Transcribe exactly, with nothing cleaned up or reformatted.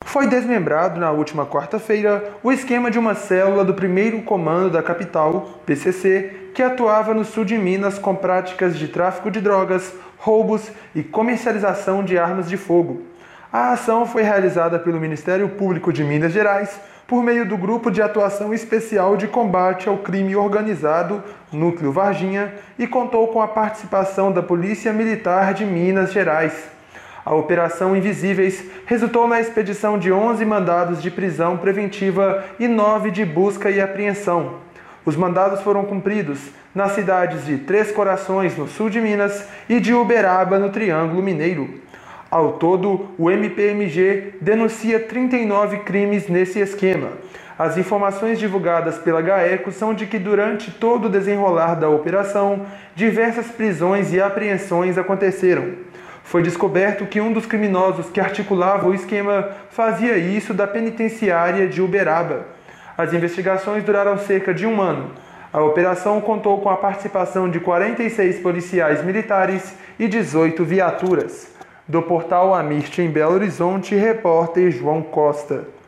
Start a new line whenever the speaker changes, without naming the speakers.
Foi desmembrado na última quarta-feira o esquema de uma célula do primeiro Comando da Capital, P C C, que atuava no sul de Minas com práticas de tráfico de drogas, roubos e comercialização de armas de fogo. A ação foi realizada pelo Ministério Público de Minas Gerais por meio do Grupo de Atuação Especial de Combate ao Crime Organizado, Núcleo Varginha, e contou com a participação da Polícia Militar de Minas Gerais. A Operação Invisíveis resultou na expedição de onze mandados de prisão preventiva e nove de busca e apreensão. Os mandados foram cumpridos nas cidades de Três Corações, no sul de Minas, e de Uberaba, no Triângulo Mineiro. Ao todo, o M P M G denuncia trinta e nove crimes nesse esquema. As informações divulgadas pela GAECO são de que durante todo o desenrolar da operação, diversas prisões e apreensões aconteceram. Foi descoberto que um dos criminosos que articulava o esquema fazia isso da penitenciária de Uberaba. As investigações duraram cerca de um ano. A operação contou com a participação de quarenta e seis policiais militares e dezoito viaturas. Do portal Amirte em Belo Horizonte, repórter João Costa.